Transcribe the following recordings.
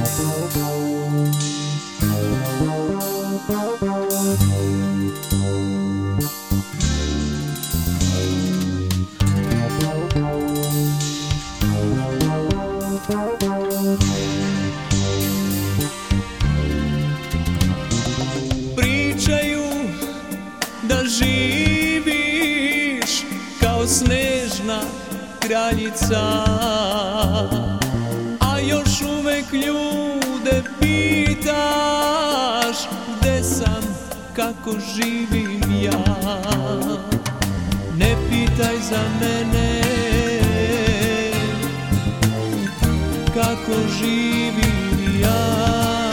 Pričaju da živiš kao snežna kraljica, a još uvek ljude pitaš gde sam, kako živim ja. Ne pitaj za mene kako živim ja.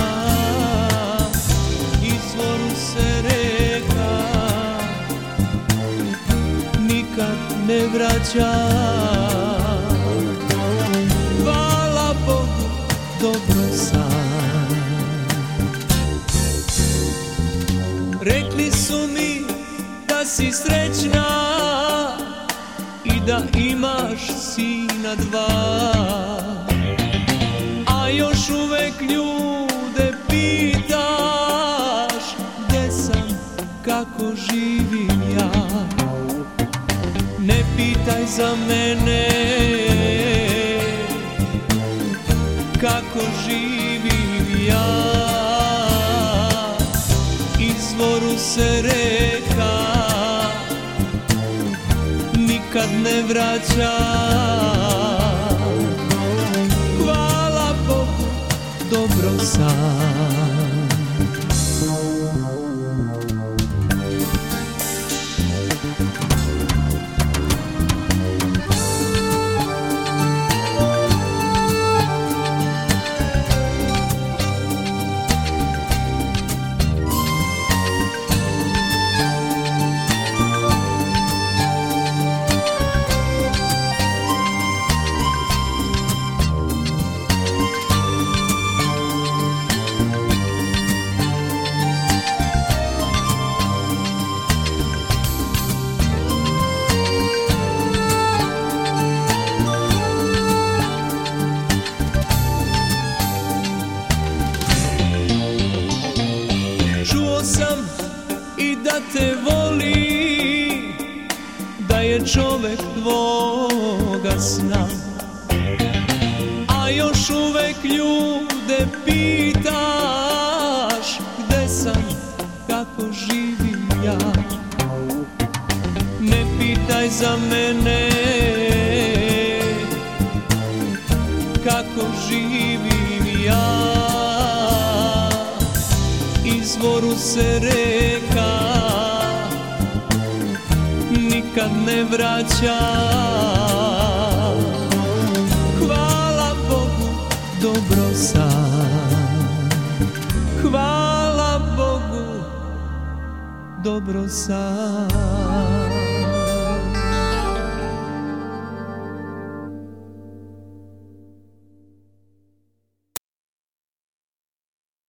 Izvoru se reka nikad ne vraća. Hvala Bogu, dobro sam. Rekli su mi da si srećna i da imaš sina dva, a još uvek ljude pitaš gde sam, kako živim ja. Ne pitaj za mene kako živim ja. Izvoru se reka nikad ne vraća. Hvala Bogu, dobro sam. Čuo sam i da te voli, da je čovek tvoga sna, a još uvek ljude pitaš gde sam, kako živim ja. Ne pitaj za mene kako živim ja. Izvoru se reka nikad ne vraća. Hvala Bogu, dobro sam. Hvala Bogu, dobro sam.